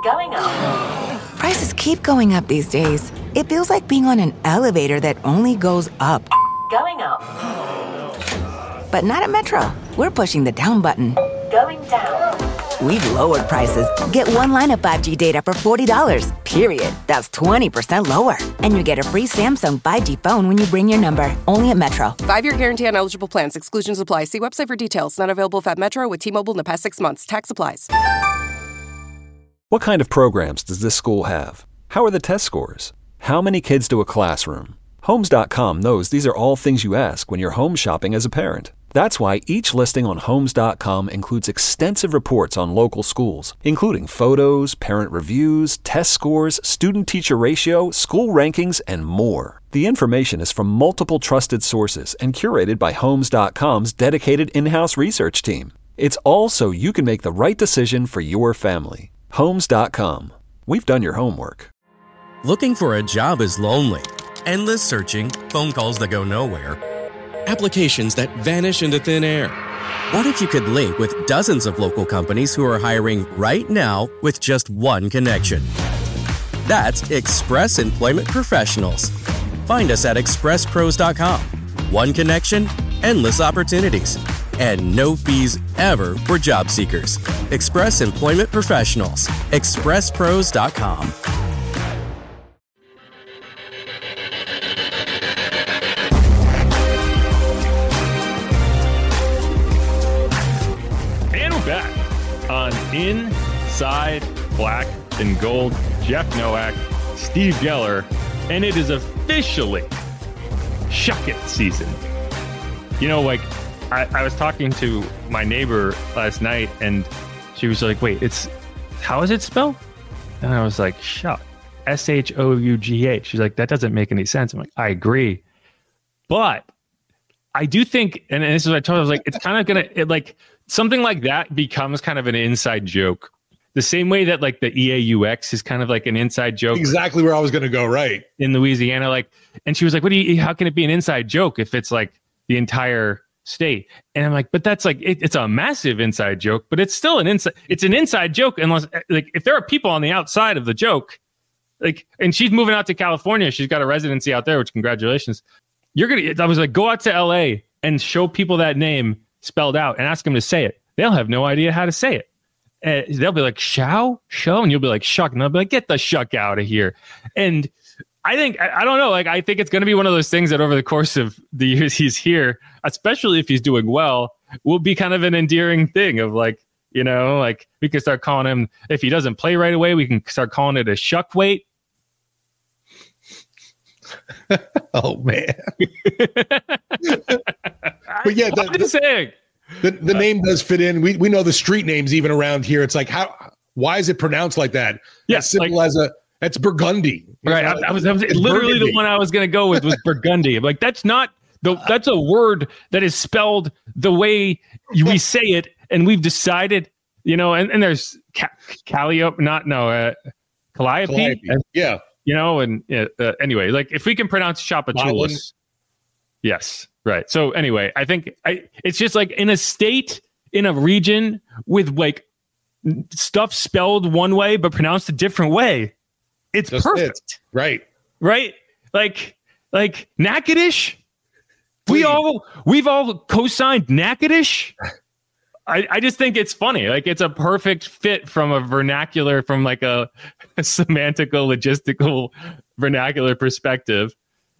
Going up. Prices keep going up these days. It feels like being on an elevator that only goes up. Going up. But not at Metro. We're pushing the down button. Going down. We've lowered prices. Get one line of 5G data for $40, period. That's 20% lower. And you get a free Samsung 5G phone when you bring your number. Only at Metro. 5-year guarantee on eligible plans. Exclusions apply. See website for details. Not available at Metro with T-Mobile in the past 6 months. Tax applies. What kind of programs does this school have? How are the test scores? How many kids do a classroom? Homes.com knows these are all things you ask when you're home shopping as a parent. That's why each listing on Homes.com includes extensive reports on local schools, including photos, parent reviews, test scores, student-teacher ratio, school rankings, and more. The information is from multiple trusted sources and curated by Homes.com's dedicated in-house research team. It's all so you can make the right decision for your family. Homes.com. We've done your homework. Looking for a job is lonely. Endless searching, phone calls that go nowhere, applications that vanish into thin air. What if you could link with dozens of local companies who are hiring right now with just one connection? That's Express Employment Professionals. Find us at expresspros.com. One connection, endless opportunities, and no fees ever for job seekers. Express Employment Professionals. expresspros.com. Back on Inside Black and Gold. Jeff Nowak, Steve Geller, and it is officially Shuck It season. You know, like I was talking to my neighbor last night, and she was like, "Wait, how is it spelled?" And I was like, "Shuck, SHOUGH." She's like, "That doesn't make any sense." I'm like, "I agree," but I do think, and this is what I told her, I was like, it's kind of gonna something like that becomes kind of an inside joke. The same way that like the EAUX is kind of like an inside joke. Exactly where I was going to go, right? In Louisiana, and she was like, how can it be an inside joke if it's like the entire state? And I'm like, but that's like, it's a massive inside joke, but it's still an inside joke unless if there are people on the outside of the joke, and she's moving out to California. She's got a residency out there, which congratulations. I was like, go out to LA and show people that name spelled out and ask them to say it. They'll have no idea how to say it. And they'll be like, show, and you'll be like, shuck. And they'll be like, get the shuck out of here. And I don't know. I think it's going to be one of those things that over the course of the years he's here, especially if he's doing well, will be kind of an endearing thing of we can start calling him, if he doesn't play right away, we can start calling it a shuck weight. Oh man. But yeah, I'm just saying. The name does fit in. We know the street names even around here. It's like, why is it pronounced like that? Yeah, as simple as that's Burgundy. Right. I was literally Burgundy. The one I was going to go with was Burgundy. I'm like, that's a word that is spelled the way we say it. And we've decided, and there's Calliope. Yeah. Anyway, if we can pronounce Chapachoulas. Yes. Right. So anyway, I think it's just in a state, in a region with stuff spelled one way but pronounced a different way. It's just perfect. Right. Like Natchitoches. We've all co-signed Natchitoches. I just think it's funny. It's a perfect fit from a vernacular, from a semantical, logistical vernacular perspective.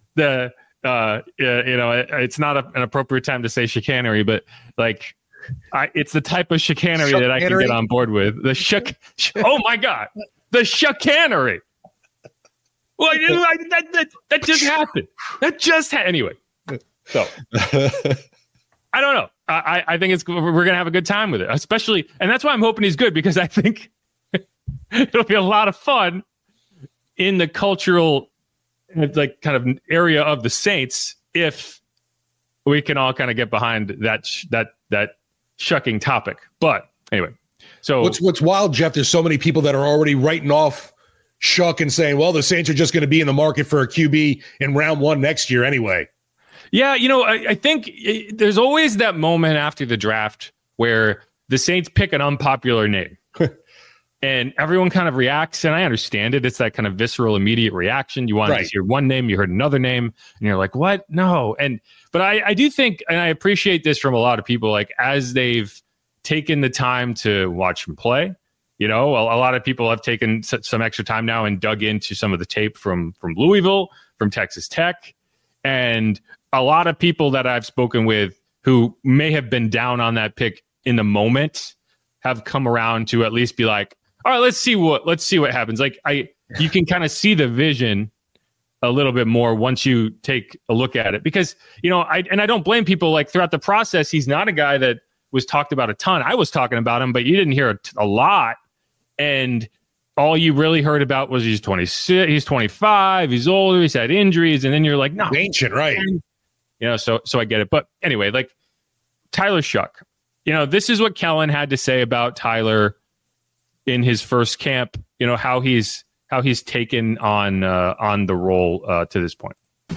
It's not an appropriate time to say chicanery, but it's the type of chicanery that I can get on board with. The oh my God, the chicanery. Well, that just happened. Anyway. So I don't know. I think we're gonna have a good time with it, especially, and that's why I'm hoping he's good, because I think it'll be a lot of fun in the cultural kind of area of the Saints if we can all kind of get behind that shucking topic. But anyway, so what's wild, Jeff? There's so many people that are already writing off Shuck and saying, well, the Saints are just going to be in the market for a QB in round 1 next year anyway. Yeah, I think there's always that moment after the draft where the Saints pick an unpopular name. and everyone kind of reacts, and I understand it. It's that kind of visceral, immediate reaction. You wanted to hear one name, you heard another name, and you're like, what? No. But I do think, and I appreciate this from a lot of people, like as they've taken the time to watch him play, a lot of people have taken some extra time now and dug into some of the tape from Louisville, from Texas Tech, and a lot of people that I've spoken with who may have been down on that pick in the moment have come around to at least be like, all right, let's see what happens. Like you can kind of see the vision a little bit more once you take a look at it, because, I don't blame people. Like throughout the process, he's not a guy that was talked about a ton. I was talking about him, but you didn't hear a lot. And all you really heard about was he's 26, he's 25, he's older, he's had injuries. And then you're like, no, ancient, right? So I get it. But anyway, like Tyler Shough, this is what Kellen had to say about Tyler in his first camp, how he's taken on the role to this point.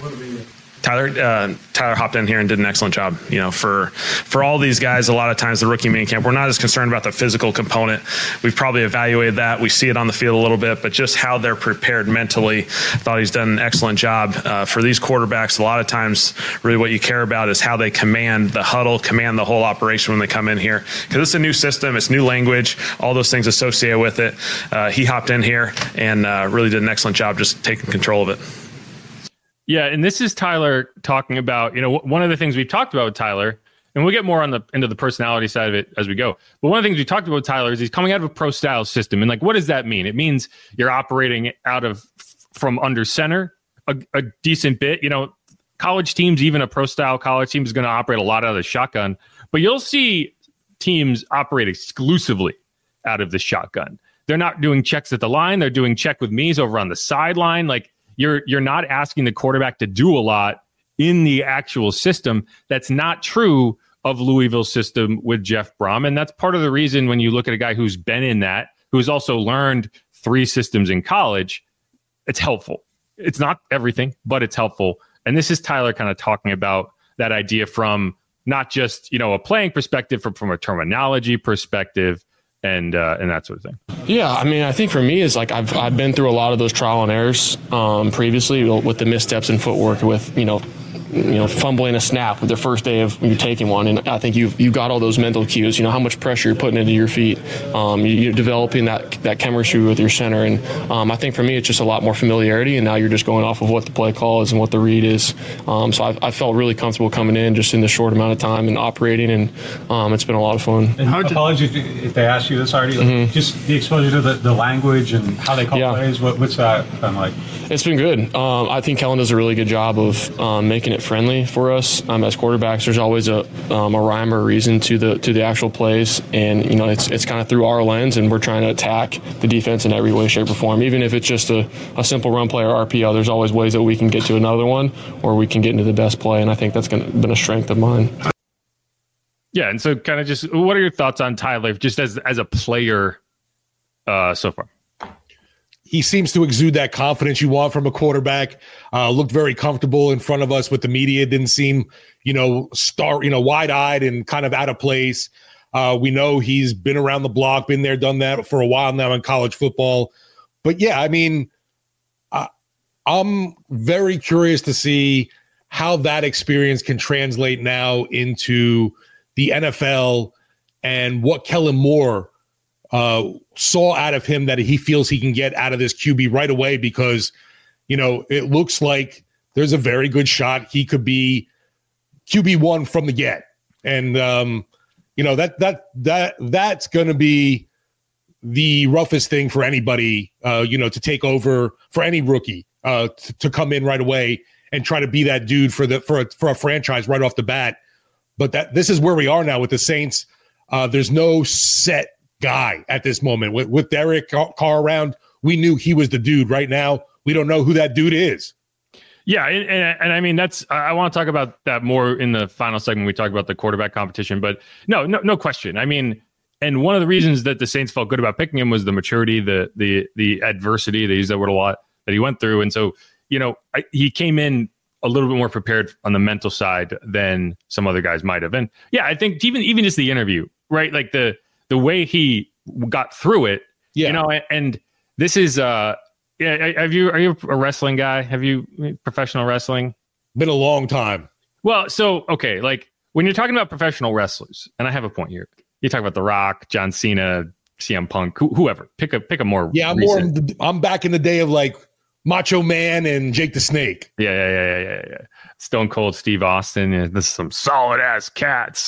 Tyler hopped in here and did an excellent job. For all these guys, a lot of times the rookie minicamp, we're not as concerned about the physical component. We've probably evaluated that. We see it on the field a little bit, but just how they're prepared mentally, I thought he's done an excellent job. For these quarterbacks, a lot of times, really what you care about is how they command the huddle, command the whole operation when they come in here, because it's a new system, it's new language, all those things associated with it. He hopped in here and really did an excellent job just taking control of it. Yeah, and this is Tyler talking about, one of the things we've talked about with Tyler, and we'll get more into the personality side of it as we go. But one of the things we talked about with Tyler is he's coming out of a pro style system. And like, what does that mean? It means you're operating from under center a decent bit. College teams, even a pro style college team, is going to operate a lot out of the shotgun. But you'll see teams operate exclusively out of the shotgun. They're not doing checks at the line. They're doing check with me's over on the sideline. Like, You're not asking the quarterback to do a lot in the actual system. That's not true of Louisville's system with Jeff Brom. And that's part of the reason when you look at a guy who's been in that, who's also learned 3 systems in college, it's helpful. It's not everything, but it's helpful. And this is Tyler kind of talking about that idea from not just, a playing perspective, from a terminology perspective, and that sort of thing. Yeah, I think for me is like I've been through a lot of those trial and errors previously with the missteps in footwork, with fumbling a snap with the first day of you taking one, and I think you got all those mental cues. How much pressure you're putting into your feet. You're developing that chemistry with your center, and I think for me it's just a lot more familiarity, and now you're just going off of what the play call is and what the read is. So I felt really comfortable coming in just in this short amount of time and operating, and it's been a lot of fun. And apologies if they asked you this already. Just the exposure to the language and how they call plays. What's that been like? It's been good. I think Kellen does a really good job of making it friendly for us as quarterbacks. There's always a rhyme or a reason to the actual plays, and it's kind of through our lens, and we're trying to attack the defense in every way, shape, or form. Even if it's just a simple run play or RPO, there's always ways that we can get to another one, or we can get into the best play, and I think that's been a strength of mine. Yeah, and so kind of just what are your thoughts on Tyler just as a player so far? He seems to exude that confidence you want from a quarterback. Looked very comfortable in front of us with the media. Didn't seem, wide-eyed and kind of out of place. We know he's been around the block, been there, done that for a while now in college football. But yeah, I'm very curious to see how that experience can translate now into the NFL and what Kellen Moore saw out of him that he feels he can get out of this QB right away, because, it looks like there's a very good shot he could be QB1 from the get. And, that's going to be the roughest thing for anybody, to take over for any rookie to come in right away and try to be that dude for a franchise right off the bat. But this is where we are now with the Saints. There's no set guy at this moment. With Derek Carr around, we knew he was the dude. Right now, we don't know who that dude is. Yeah, and I mean, I want to talk about that more in the final segment. We talk about the quarterback competition, but no question. I mean, and one of the reasons that the Saints felt good about picking him was the maturity, the adversity. They use that word a lot that he went through, and so he came in a little bit more prepared on the mental side than some other guys might have. And yeah, I think even just the interview, right? Like the way he got through it, Yeah. You know, and this is are you a wrestling guy? Have you professional wrestling? Been a long time. Well, so okay, like when you're talking about professional wrestlers, and I have a point here. You talk about The Rock, John Cena, CM Punk, whoever. Pick a more. Yeah, I'm back in the day of like Macho Man and Jake the Snake. Yeah. Stone Cold Steve Austin. Yeah, this is some solid ass cats.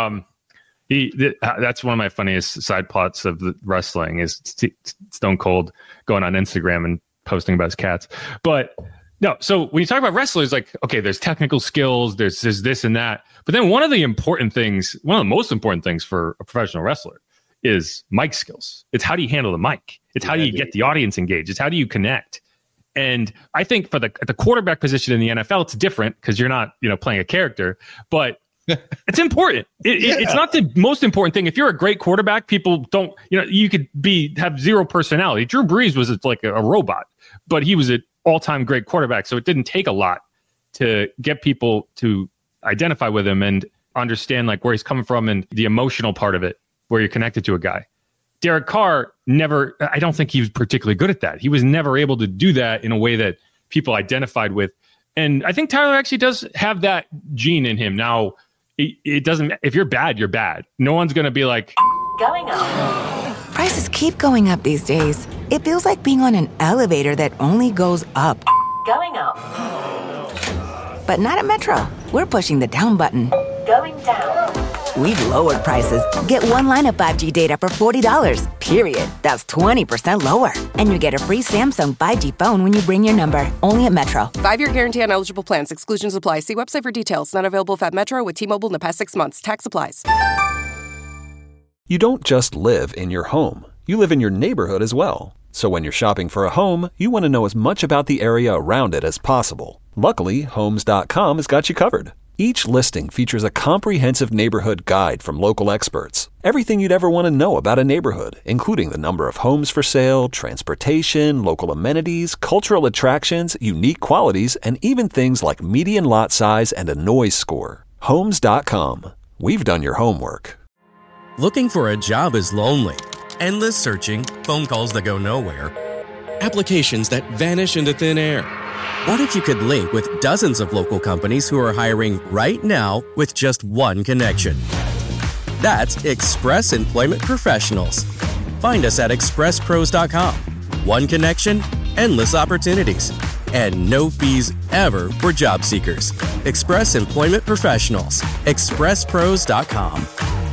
That's one of my funniest side plots of the wrestling is Stone Cold going on Instagram and posting about his cats. But no, so when you talk about wrestlers, like, okay, there's technical skills, there's this and that. But then one of the most important things for a professional wrestler is mic skills. It's how do you handle the mic? It's how do you get the audience engaged? It's how do you connect? And I think at the quarterback position in the NFL, it's different because you're not, playing a character, but it's important. It's not the most important thing. If you're a great quarterback, people don't, you could have zero personality. Drew Brees was like a robot, but he was an all-time great quarterback. So it didn't take a lot to get people to identify with him and understand like where he's coming from and the emotional part of it, where you're connected to a guy. Derek Carr I don't think he was particularly good at that. He was never able to do that in a way that people identified with. And I think Tyler actually does have that gene in him. Now, it doesn't, if you're bad, you're bad. No one's going to be like, going up. Prices keep going up these days. It feels like being on an elevator that only goes up. Going up. But not at Metro. We're pushing the down button. Going down. We've lowered prices. Get one line of 5G data for $40, period. That's 20% lower. And you get a free Samsung 5G phone when you bring your number. Only at Metro. 5-year guarantee on eligible plans. Exclusions apply. See website for details. Not available at Metro with T-Mobile in the past 6 months. Tax applies. You don't just live in your home. You live in your neighborhood as well. So when you're shopping for a home, you want to know as much about the area around it as possible. Luckily, Homes.com has got you covered. Each listing features a comprehensive neighborhood guide from local experts. Everything you'd ever want to know about a neighborhood, including the number of homes for sale, transportation, local amenities, cultural attractions, unique qualities, and even things like median lot size and a noise score. Homes.com. We've done your homework. Looking for a job is lonely. Endless searching, phone calls that go nowhere, applications that vanish into thin air. What if you could link with dozens of local companies who are hiring right now with just one connection? That's Express Employment Professionals. Find us at expresspros.com. One connection, endless opportunities, and no fees ever for job seekers. Express Employment Professionals. expresspros.com.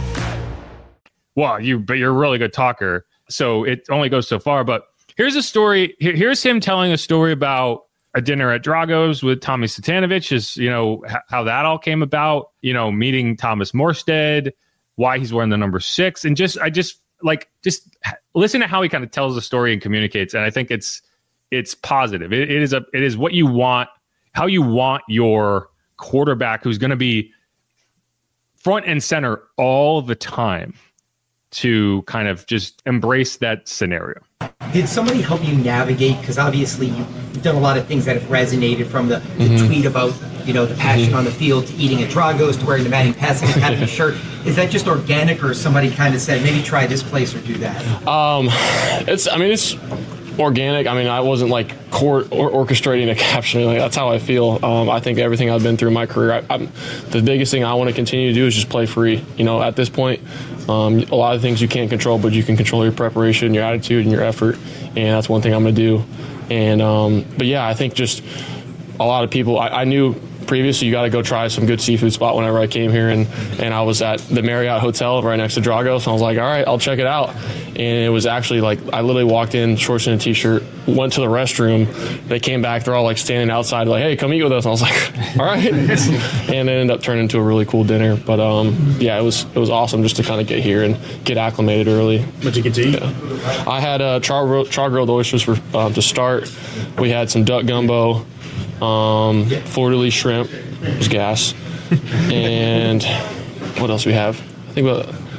Well, but you're a really good talker, so it only goes so far. But here's a story. Here's him telling a story about a dinner at Drago's with Tommy Satanovich, how that all came about, meeting Thomas Morstead, why he's wearing the number 6. And just listen to how he kind of tells the story and communicates. And I think it's positive. It is what you want, how you want your quarterback who's going to be front and center all the time to kind of just embrace that scenario. Did somebody help you navigate? Because obviously you've done a lot of things that have resonated, from the tweet about, the passion on the field, to eating at Drago's, to wearing the Manning Passing Academy shirt. Is that just organic, or somebody kind of said, maybe try this place or do that? It's organic. I wasn't like orchestrating a caption. Like, that's how I feel. I think everything I've been through in my career, the biggest thing I want to continue to do is just play free. At this point, a lot of things you can't control, but you can control your preparation, your attitude, and your effort. And that's one thing I'm going to do. And but yeah, I think just a lot of people. I knew previously you got to go try some good seafood spot whenever I came here, and I was at the Marriott Hotel right next to Drago's, so I was like, all right, I'll check it out. And it was actually like, I literally walked in, shorts and a t-shirt, went to the restroom, they came back, they're all like standing outside like, hey, come eat with us. And I was like, all right. And it ended up turning into a really cool dinner. But yeah, it was awesome just to kind of get here and get acclimated early. What'd you get to eat? Yeah. I had char-grilled oysters to start. We had some duck gumbo, fleur-de-lis shrimp, was gas, and what else we have? I think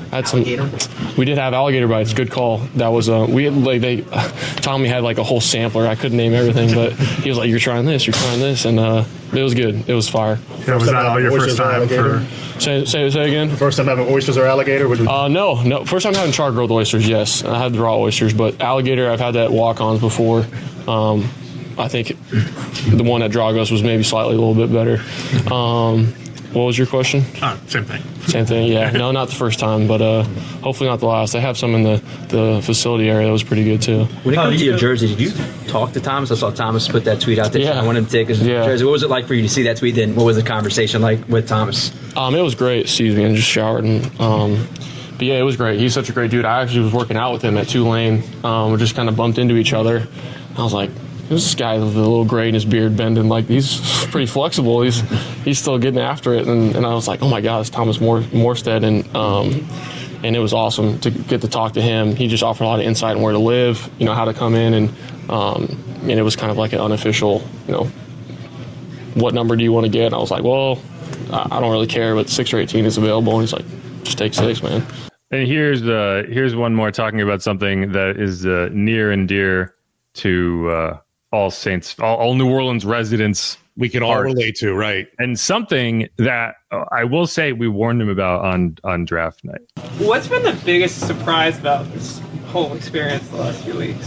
We did have alligator bites. Good call. That was Tommy had like a whole sampler. I couldn't name everything, but he was like, "You're trying this, and it was good. It was fire." Yeah, was that all your first time for? Say again. First time having oysters or alligator? No. First time having char grilled oysters. Yes, I had the raw oysters, but alligator I've had that walk-ons before. I think the one at Dragos was maybe slightly a little bit better. What was your question? Same thing. Same thing, yeah. No, not the first time, but hopefully not the last. They have some in the facility area that was pretty good, too. When it comes to your jersey, did you talk to Thomas? I saw Thomas put that tweet out there. Yeah. I wanted to take his jersey. What was it like for you to see that tweet? Then what was the conversation like with Thomas? It was great. Excuse me, I just showered. But yeah, it was great. He's such a great dude. I actually was working out with him at Tulane. We just kind of bumped into each other. I was like, this guy with a little gray in his beard bending, like he's pretty flexible. He's still getting after it, and I was like, oh my God, it's Thomas Morstead, and it was awesome to get to talk to him. He just offered a lot of insight on where to live, how to come in, and it was kind of like an unofficial, what number do you want to get? And I was like, well, I don't really care, but 6 or 18 is available. And he's like, just take 6, man. And here's one more talking about something that is near and dear to all Saints, all New Orleans residents. We can all relate to, right? And something that I will say we warned him about on draft night. What's been the biggest surprise about this whole experience the last few weeks?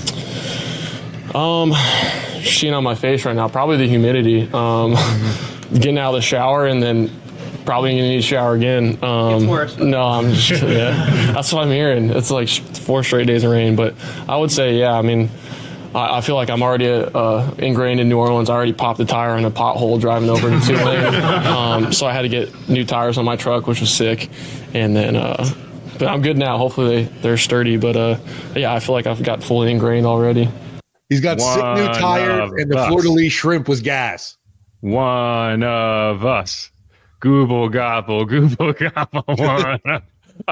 Seeing on my face right now, probably the humidity. Getting out of the shower and then probably gonna need to shower again. It's worse. No, I'm just that's what I'm hearing. It's like 4 straight days of rain, but I would say, yeah. I mean, I feel like I'm already ingrained in New Orleans. I already popped the tire in a pothole driving over to Tulane. So I had to get new tires on my truck, which was sick. And then, but I'm good now. Hopefully they're sturdy. But yeah, I feel like I've got fully ingrained already. He's got sick new tires, and the fleur-de-lis shrimp was gas. One of us. Google gobble, Google gobble.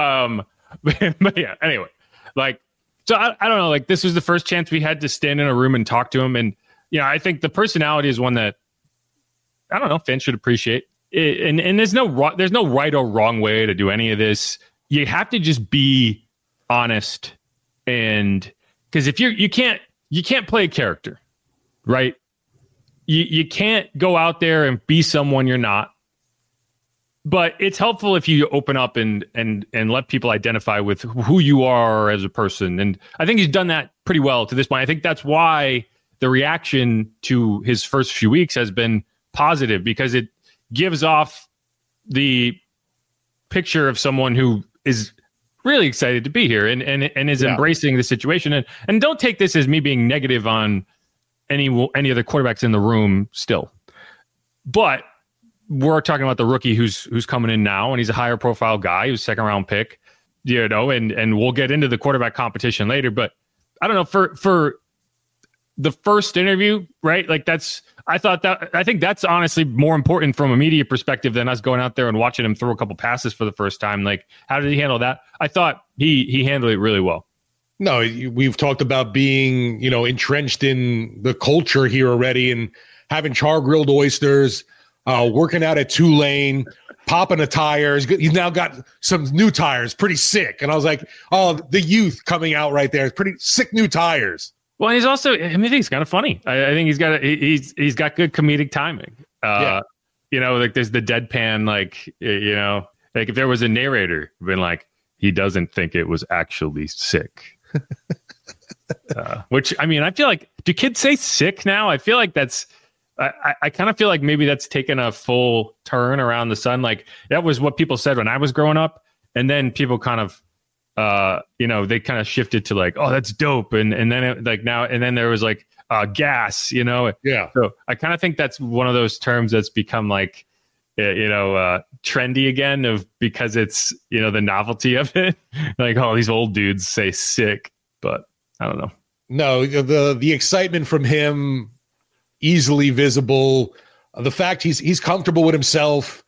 But yeah, anyway, like, so I don't know, like this was the first chance we had to stand in a room and talk to him. And, I think the personality is one that, I don't know, fans should appreciate. And there's no right or wrong way to do any of this. You have to just be honest. And because if you can't play a character, right? You can't go out there and be someone you're not. But it's helpful if you open up and let people identify with who you are as a person. And I think he's done that pretty well to this point. I think that's why the reaction to his first few weeks has been positive, because it gives off the picture of someone who is really excited to be here and is embracing the situation. And don't take this as me being negative on any other quarterbacks in the room still. But we're talking about the rookie who's coming in now, and he's a higher profile guy. He was a 2nd-round pick, and we'll get into the quarterback competition later. But I don't know, for the first interview, right? Like I think that's honestly more important from a media perspective than us going out there and watching him throw a couple passes for the first time. Like, how did he handle that? I thought he handled it really well. No, we've talked about being, entrenched in the culture here already and having char grilled oysters. Working out at Tulane, popping a tire. He's now got some new tires, pretty sick. And I was like, oh, the youth coming out right there. Pretty sick new tires. Well, and he's also, I think he's kind of funny. I think he's got good comedic timing. Like there's the deadpan, like if there was a narrator, been like, he doesn't think it was actually sick. Which, I mean, I feel like, do kids say sick now? I feel like that's, I kind of feel like maybe that's taken a full turn around the sun. Like that was what people said when I was growing up. And then people kind of, they kind of shifted to like, oh, that's dope. And then it, like now, and then there was like gas, Yeah. So I kind of think that's one of those terms that's become like, trendy again because it's, the novelty of it. Like, oh, these old dudes say sick, but I don't know. No, the excitement from him, easily visible. The fact he's comfortable with himself.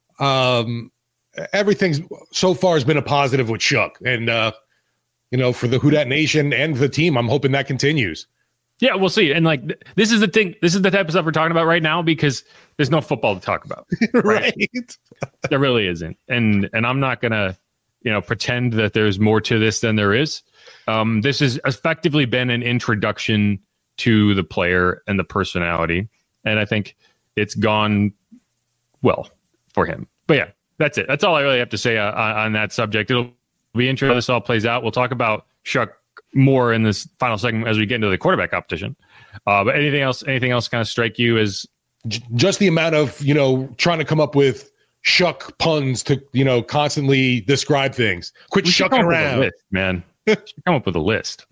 Everything's so far has been a positive with Shook, and for the Who Dat Nation and the team, I'm hoping that continues. Yeah, we'll see. And like this is the thing. This is the type of stuff we're talking about right now because there's no football to talk about. Right? There really isn't. And I'm not gonna. pretend that there's more to this than there is. This has effectively been an introduction to the player and the personality. And I think it's gone well for him. But yeah, that's it. That's all I really have to say on that subject. It'll be interesting how this all plays out. We'll talk about Shough more in this final segment as we get into the quarterback competition. But anything else kind of strike you as just the amount of, trying to come up with Shough puns to, constantly describe things. Quit shucking around, list, man. Come up with a list.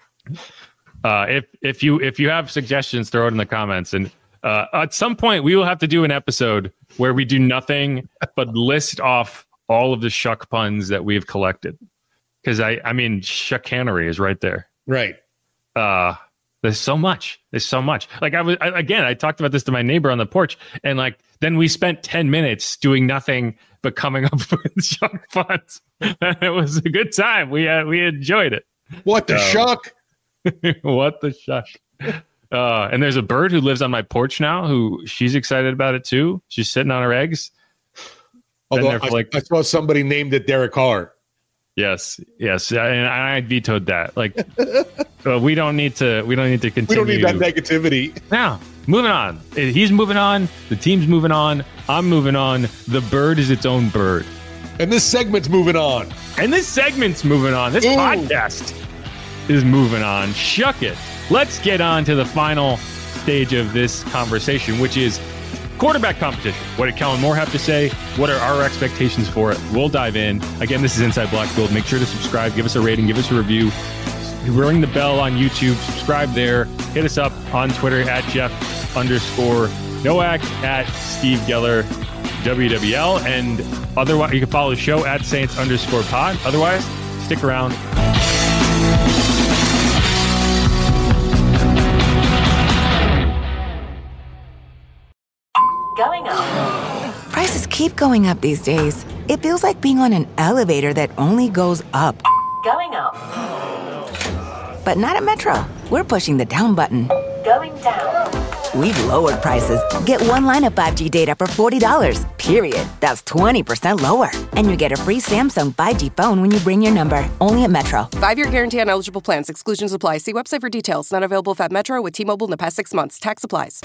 If you have suggestions, throw it in the comments. And at some point, we will have to do an episode where we do nothing but list off all of the Shough puns that we've collected. Because I mean, Shuckhanery is right there. Right. There's so much. Like I talked about this to my neighbor on the porch, and like then we spent 10 minutes doing nothing but coming up with Shough puns. It was a good time. We enjoyed it. What the Shough? What the Shough? And there's a bird who lives on my porch now. Who she's excited about it too. She's sitting on her eggs. Although I saw somebody named it Derek Carr. Yes, and I vetoed that. Like, we don't need to continue. We don't need that negativity. Now, moving on. He's moving on. The team's moving on. I'm moving on. The bird is its own bird. And this segment's moving on. This podcast is moving on. Shuck it. Let's get on to the final stage of this conversation, which is quarterback competition. What did Kellen Moore have to say? What are our expectations for it? We'll dive in. Again, this is Inside Blackfield. Make sure to subscribe, give us a rating, give us a review. Ring the bell on YouTube. Subscribe there. Hit us up on Twitter at Jeff_Nowak, at Steve Geller, WWL. And otherwise, you can follow the show at Saints_pod. Otherwise, stick around. Going up. Prices keep going up these days. It feels like being on an elevator that only goes up. Going up. But not at Metro. We're pushing the down button. Going down. We've lowered prices. Get one line of 5G data for $40, period. That's 20% lower. And you get a free Samsung 5G phone when you bring your number. Only at Metro. 5-year guarantee on eligible plans. Exclusions apply. See website for details. Not available at Metro with T-Mobile in the past 6 months. Tax applies.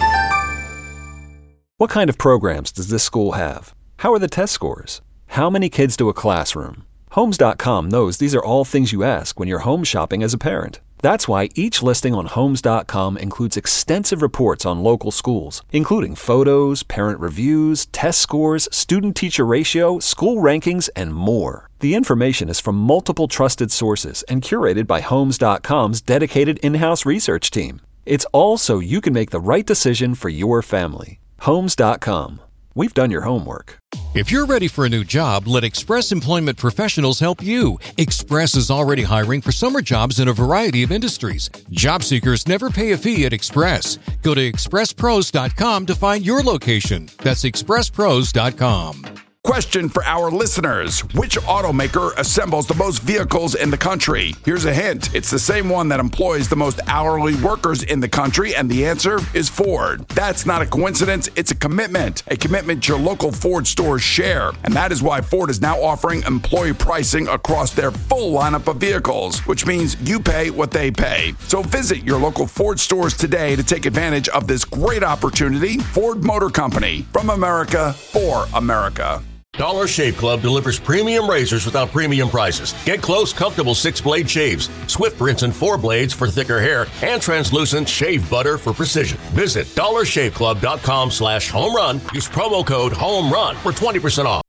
What kind of programs does this school have? How are the test scores? How many kids do a classroom? Homes.com knows these are all things you ask when you're home shopping as a parent. That's why each listing on Homes.com includes extensive reports on local schools, including photos, parent reviews, test scores, student-teacher ratio, school rankings, and more. The information is from multiple trusted sources and curated by Homes.com's dedicated in-house research team. It's all so you can make the right decision for your family. Homes.com. We've done your homework. If you're ready for a new job, let Express Employment Professionals help you. Express is already hiring for summer jobs in a variety of industries. Job seekers never pay a fee at Express. Go to expresspros.com to find your location. That's expresspros.com. Question for our listeners. Which automaker assembles the most vehicles in the country? Here's a hint. It's the same one that employs the most hourly workers in the country, and the answer is Ford. That's not a coincidence. It's a commitment your local Ford stores share. And that is why Ford is now offering employee pricing across their full lineup of vehicles, which means you pay what they pay. So visit your local Ford stores today to take advantage of this great opportunity. Ford Motor Company, from America for America. Dollar Shave Club delivers premium razors without premium prices. Get close, comfortable 6-blade shaves, swift rinse and 4 blades for thicker hair, and translucent shave butter for precision. Visit dollarshaveclub.com/home run. Use promo code HOMERUN for 20% off.